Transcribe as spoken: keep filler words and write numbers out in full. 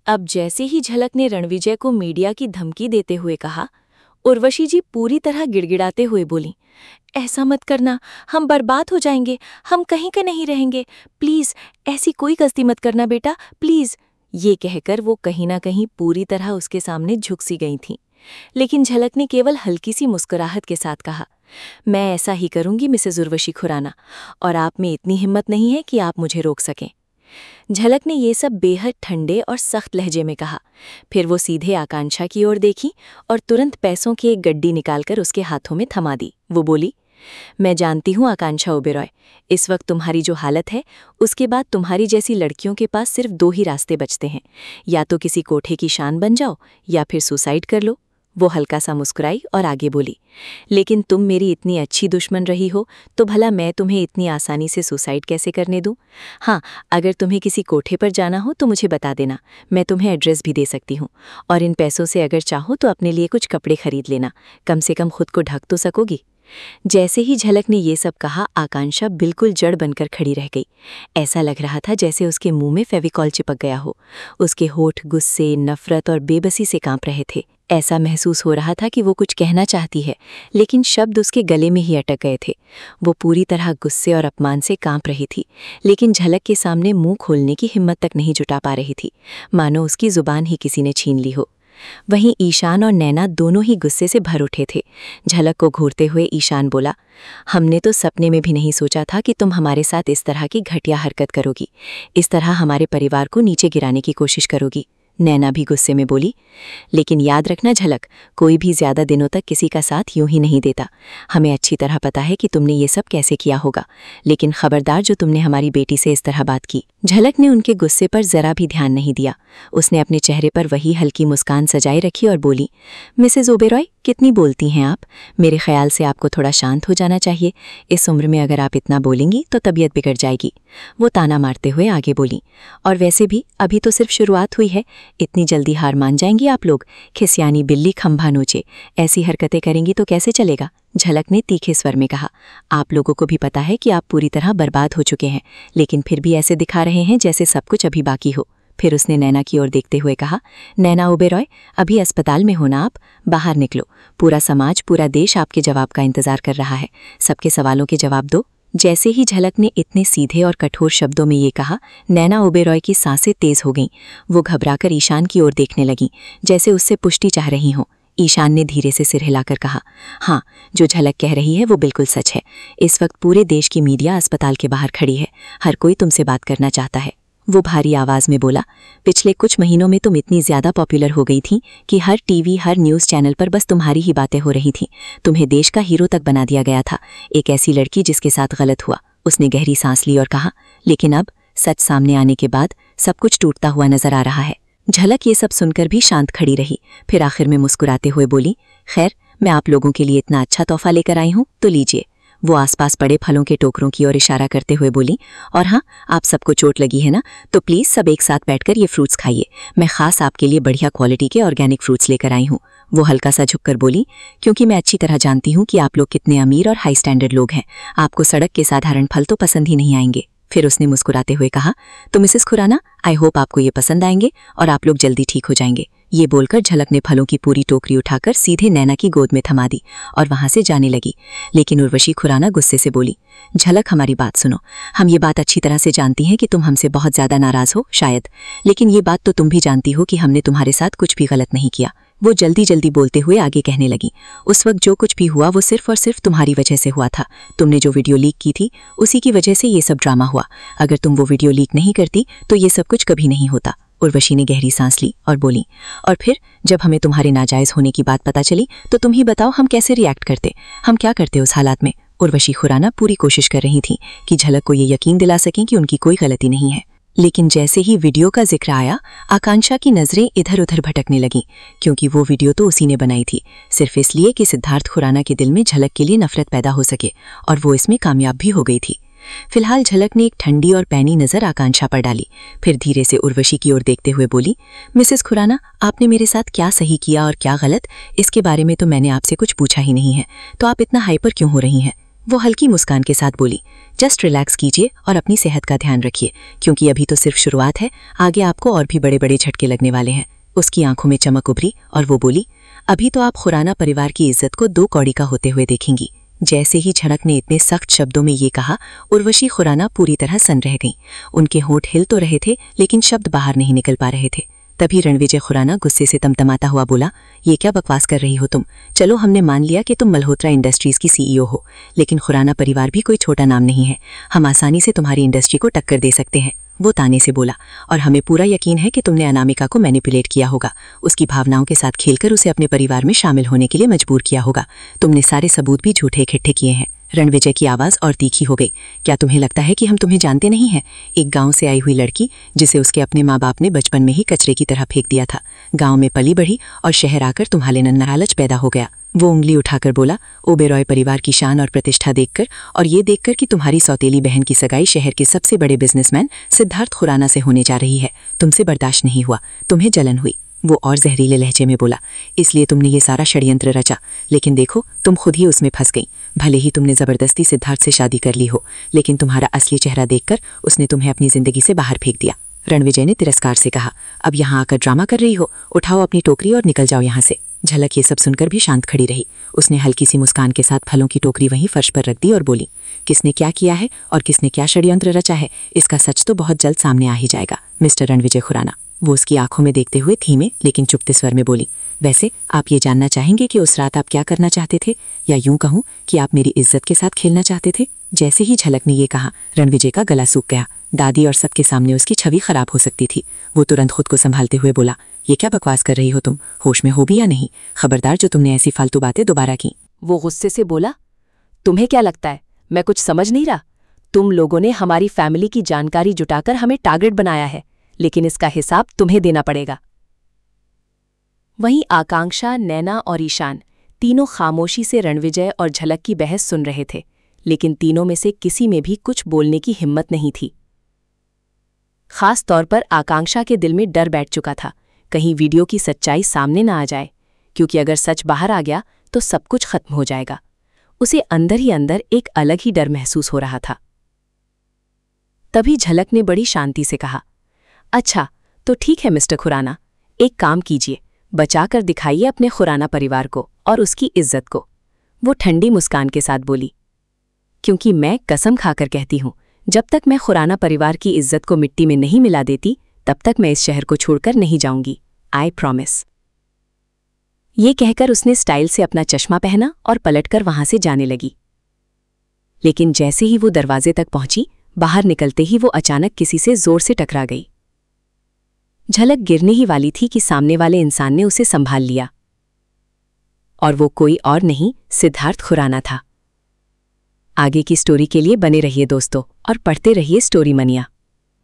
अब जैसे ही झलक ने रणविजय को मीडिया की धमकी देते हुए कहा, उर्वशी जी पूरी तरह गिड़गिड़ाते हुए बोली, ऐसा मत करना, हम बर्बाद हो जाएंगे, हम कहीं का नहीं रहेंगे, प्लीज ऐसी कोई गलती मत करना बेटा, प्लीज। ये कहकर वो कहीं ना कहीं पूरी तरह उसके सामने झुक सी गई थीं। लेकिन झलक ने केवल हल्की सी मुस्कुराहट के साथ कहा, मैं ऐसा ही करूंगी मिसेज उर्वशी खुराना, और आप में इतनी हिम्मत नहीं है कि आप मुझे रोक सकें। झलक ने ये सब बेहद ठंडे और सख्त लहजे में कहा। फिर वो सीधे आकांक्षा की ओर देखी और तुरंत पैसों की एक गड्डी निकालकर उसके हाथों में थमा दी। वो बोली, मैं जानती हूँ आकांक्षा ओबेरॉय, इस वक्त तुम्हारी जो हालत है उसके बाद तुम्हारी जैसी लड़कियों के पास सिर्फ दो ही रास्ते बचते हैं, या तो किसी कोठे की शान बन जाओ या फिर सुसाइड कर लो। वो हल्का सा मुस्कुराई और आगे बोली, लेकिन तुम मेरी इतनी अच्छी दुश्मन रही हो तो भला मैं तुम्हें इतनी आसानी से सुसाइड कैसे करने दूं? हाँ, अगर तुम्हें किसी कोठे पर जाना हो तो मुझे बता देना, मैं तुम्हें एड्रेस भी दे सकती हूँ, और इन पैसों से अगर चाहो तो अपने लिए कुछ कपड़े खरीद लेना, कम से कम खुद को ढक तो सकोगी। जैसे ही झलक ने ये सब कहा, आकांक्षा बिल्कुल जड़ बनकर खड़ी रह गई। ऐसा लग रहा था जैसे उसके मुंह में फेविकॉल चिपक गया हो। उसके होठ गुस्से, नफरत और बेबसी से कांप रहे थे। ऐसा महसूस हो रहा था कि वो कुछ कहना चाहती है, लेकिन शब्द उसके गले में ही अटक गए थे। वो पूरी तरह गुस्से और अपमान से कांप रही थी, लेकिन झलक के सामने मुंह खोलने की हिम्मत तक नहीं जुटा पा रही थी, मानो उसकी जुबान ही किसी ने छीन ली हो। वहीं ईशान और नैना दोनों ही गुस्से से भर उठे थे। झलक को घूरते हुए ईशान बोला, हमने तो सपने में भी नहीं सोचा था कि तुम हमारे साथ इस तरह की घटिया हरकत करोगी, इस तरह हमारे परिवार को नीचे गिराने की कोशिश करोगी। नैना भी गुस्से में बोली, लेकिन याद रखना झलक, कोई भी ज्यादा दिनों तक किसी का साथ यूं ही नहीं देता। हमें अच्छी तरह पता है कि तुमने ये सब कैसे किया होगा, लेकिन खबरदार जो तुमने हमारी बेटी से इस तरह बात की। झलक ने उनके गुस्से पर जरा भी ध्यान नहीं दिया। उसने अपने चेहरे पर वही हल्की मुस्कान सजाए रखी और बोली, मिसेज ओबेरॉय, कितनी बोलती हैं आप? मेरे ख्याल से आपको थोड़ा शांत हो जाना चाहिए। इस उम्र में अगर आप इतना बोलेंगी तो तबीयत बिगड़ जाएगी। वो ताना मारते हुए आगे बोली, और वैसे भी अभी तो सिर्फ शुरुआत हुई है, इतनी जल्दी हार मान जाएंगी आप लोग? खिसियानी बिल्ली खंभा नोचे, ऐसी हरकतें करेंगी तो कैसे चलेगा? झलक ने तीखे स्वर में कहा, आप लोगों को भी पता है कि आप पूरी तरह बर्बाद हो चुके हैं, लेकिन फिर भी ऐसे दिखा रहे हैं जैसे सब कुछ अभी बाकी हो। फिर उसने नैना की ओर देखते हुए कहा, नैना ओबेरॉय, अभी अस्पताल में हो ना आप? बाहर निकलो, पूरा समाज, पूरा देश आपके जवाब का इंतजार कर रहा है। सबके सवालों के जवाब दो। जैसे ही झलक ने इतने सीधे और कठोर शब्दों में ये कहा, नैना ओबेरॉय की सांसें तेज हो गईं। वो घबराकर ईशान की ओर देखने लगी, जैसे उससे पुष्टि चाह रही हों। ईशान ने धीरे से सिर हिलाकर कहा, हाँ, जो झलक कह रही है वो बिल्कुल सच है। इस वक्त पूरे देश की मीडिया अस्पताल के बाहर खड़ी है, हर कोई तुमसे बात करना चाहता है। वो भारी आवाज में बोला, पिछले कुछ महीनों में तुम इतनी ज्यादा पॉपुलर हो गई थी कि हर टीवी, हर न्यूज़ चैनल पर बस तुम्हारी ही बातें हो रही थीं। तुम्हें देश का हीरो तक बना दिया गया था। एक ऐसी लड़की जिसके साथ गलत हुआ। उसने गहरी सांस ली और कहा, लेकिन अब सच सामने आने के बाद सब कुछ टूटता हुआ नजर आ रहा है। झलक ये सब सुनकर भी शांत खड़ी रही, फिर आखिर में मुस्कुराते हुए बोली, खैर, मैं आप लोगों के लिए इतना अच्छा तोहफा लेकर आई हूँ, तो लीजिए। वो आसपास पड़े फलों के टोकरों की ओर इशारा करते हुए बोली, और हाँ, आप सबको चोट लगी है ना, तो प्लीज सब एक साथ बैठकर ये फ्रूट्स खाइए। मैं खास आपके लिए बढ़िया क्वालिटी के ऑर्गेनिक फ्रूट्स लेकर आई हूँ। वो हल्का सा झुककर बोली, क्योंकि मैं अच्छी तरह जानती हूँ कि आप लोग कितने अमीर और हाई स्टैंडर्ड लोग हैं। आपको सड़क के साधारण फल तो पसंद ही नहीं आएंगे। फिर उसने मुस्कुराते हुए कहा, तो मिसेस खुराना, आई होप आपको ये पसंद आएंगे और आप लोग जल्दी ठीक हो जाएंगे। ये बोलकर झलक ने फलों की पूरी टोकरी उठाकर सीधे नैना की गोद में थमा दी और वहां से जाने लगी। लेकिन उर्वशी खुराना गुस्से से बोली, झलक, हमारी बात सुनो। हम ये बात अच्छी तरह से जानती हैं कि तुम हमसे बहुत ज्यादा नाराज हो शायद, लेकिन ये बात तो तुम भी जानती हो कि हमने तुम्हारे साथ कुछ भी गलत नहीं किया। वो जल्दी जल्दी बोलते हुए आगे कहने लगी, उस वक्त जो कुछ भी हुआ वो सिर्फ और सिर्फ तुम्हारी वजह से हुआ था। तुमने जो वीडियो लीक की थी उसी की वजह से ये सब ड्रामा हुआ। अगर तुम वो वीडियो लीक नहीं करती तो ये सब कुछ कभी नहीं होता। उर्वशी ने गहरी सांस ली और बोली, और फिर जब हमें तुम्हारे नाजायज होने की बात पता चली तो तुम ही बताओ हम कैसे रिएक्ट करते, हम क्या करते उस हालात में। उर्वशी खुराना पूरी कोशिश कर रही थी कि झलक को ये यकीन दिला सकें कि उनकी कोई गलती नहीं है। लेकिन जैसे ही वीडियो का जिक्र आया, आकांक्षा की नजरें इधर उधर भटकने लगीं, क्योंकि वो वीडियो तो उसी ने बनाई थी, सिर्फ इसलिए कि सिद्धार्थ खुराना के दिल में झलक के लिए नफरत पैदा हो सके, और वो इसमें कामयाब भी हो गई थी। फिलहाल झलक ने एक ठंडी और पैनी नजर आकांक्षा पर डाली, फिर धीरे से उर्वशी की ओर देखते हुए बोली, मिसेस खुराना, आपने मेरे साथ क्या सही किया और क्या गलत, इसके बारे में तो मैंने आपसे कुछ पूछा ही नहीं है, तो आप इतना हाइपर क्यों हो रही हैं? वो हल्की मुस्कान के साथ बोली, जस्ट रिलैक्स कीजिए और अपनी सेहत का ध्यान रखिए, क्योंकि अभी तो सिर्फ शुरुआत है, आगे आपको और भी बड़े बड़े झटके लगने वाले हैं। उसकी आंखों में चमक उभरी और वो बोली, अभी तो आप खुराना परिवार की इज्जत को दो कौड़ी का होते हुए देखेंगी। जैसे ही झनक ने इतने सख्त शब्दों में ये कहा, उर्वशी खुराना पूरी तरह सन रह गईं। उनके होंठ हिल तो रहे थे, लेकिन शब्द बाहर नहीं निकल पा रहे थे। तभी रणविजय खुराना गुस्से से तमतमाता हुआ बोला, ये क्या बकवास कर रही हो तुम? चलो हमने मान लिया कि तुम मल्होत्रा इंडस्ट्रीज की सीईओ हो, लेकिन खुराना परिवार भी कोई छोटा नाम नहीं है। हम आसानी से तुम्हारी इंडस्ट्री को टक्कर दे सकते हैं। वो ताने से बोला, और हमें पूरा यकीन है कि तुमने अनामिका को मैनिपुलेट किया होगा, उसकी भावनाओं के साथ खेलकर उसे अपने परिवार में शामिल होने के लिए मजबूर किया होगा। तुमने सारे सबूत भी झूठे इकट्ठे किए हैं। रणविजय की आवाज़ और तीखी हो गई। क्या तुम्हें लगता है कि हम तुम्हें जानते नहीं हैं? एक गांव से आई हुई लड़की जिसे उसके अपने माँ बाप ने बचपन में ही कचरे की तरह फेंक दिया था, गांव में पली बढ़ी और शहर आकर तुम्हारे नन्हा लालच पैदा हो गया। वो उंगली उठाकर बोला, ओबेरॉय परिवार की शान और प्रतिष्ठा देखकर और ये देखकर कि तुम्हारी सौतेली बहन की सगाई शहर के सबसे बड़े बिजनेसमैन सिद्धार्थ खुराना से होने जा रही है, तुमसे बर्दाश्त नहीं हुआ, तुम्हें जलन हुई। वो और जहरीले लहजे में बोला, इसलिए तुमने ये सारा षड्यंत्र रचा, लेकिन देखो तुम खुद ही उसमें फंस गई। भले ही तुमने जबरदस्ती सिद्धार्थ से शादी कर ली हो, लेकिन तुम्हारा असली चेहरा देखकर उसने तुम्हें अपनी जिंदगी से बाहर फेंक दिया। रणविजय ने तिरस्कार से कहा, अब यहाँ आकर ड्रामा कर रही हो? उठाओ अपनी टोकरी और निकल जाओ यहाँ से। झलक ये सब सुनकर भी शांत खड़ी रही। उसने हल्की सी मुस्कान के साथ फलों की टोकरी वहीं फर्श पर रख दी और बोली, किसने क्या किया है और किसने क्या षड्यंत्र रचा है, इसका सच तो बहुत जल्द सामने आ ही जाएगा, मिस्टर रणविजय खुराना। वो उसकी आंखों में देखते हुए धीमे लेकिन चुपते स्वर में बोली, वैसे आप ये जानना चाहेंगे कि उस रात आप क्या करना चाहते थे, या यूं कहूं कि आप मेरी इज्जत के साथ खेलना चाहते थे? जैसे ही झलक ने ये कहा, रणविजय का गला सूख गया। दादी और सबके सामने उसकी छवि खराब हो सकती थी। वो तुरंत खुद को संभालते हुए बोला, ये क्या बकवास कर रही हो तुम? होश में हो भी या नहीं? खबरदार जो तुमने ऐसी फालतू बातें दोबारा की। वो गुस्से से बोला, तुम्हें क्या लगता है मैं कुछ समझ नहीं रहा? तुम लोगों ने हमारी फैमिली की जानकारी जुटाकर हमें टारगेट बनाया है, लेकिन इसका हिसाब तुम्हें देना पड़ेगा। वहीं आकांक्षा, नैना और ईशान तीनों खामोशी से रणविजय और झलक की बहस सुन रहे थे, लेकिन तीनों में से किसी में भी कुछ बोलने की हिम्मत नहीं थी। खास तौर पर आकांक्षा के दिल में डर बैठ चुका था, कहीं वीडियो की सच्चाई सामने ना आ जाए, क्योंकि अगर सच बाहर आ गया तो सब कुछ खत्म हो जाएगा। उसे अंदर ही अंदर एक अलग ही डर महसूस हो रहा था। तभी झलक ने बड़ी शांति से कहा, अच्छा तो ठीक है मिस्टर खुराना, एक काम कीजिए, बचा कर दिखाइए अपने खुराना परिवार को और उसकी इज्जत को। वो ठंडी मुस्कान के साथ बोली, क्योंकि मैं कसम खाकर कहती हूं, जब तक मैं खुराना परिवार की इज्जत को मिट्टी में नहीं मिला देती, तब तक मैं इस शहर को छोड़कर नहीं जाऊंगी। I promise. ये कहकर उसने स्टाइल से अपना चश्मा पहना और पलटकर वहां से जाने लगी। लेकिन जैसे ही वो दरवाजे तक पहुंची, बाहर निकलते ही वो अचानक किसी से जोर से टकरा गई। झलक गिरने ही वाली थी कि सामने वाले इंसान ने उसे संभाल लिया, और वो कोई और नहीं, सिद्धार्थ खुराना था। आगे की स्टोरी के लिए बने रहिए दोस्तों और पढ़ते रहिए स्टोरी मनिया।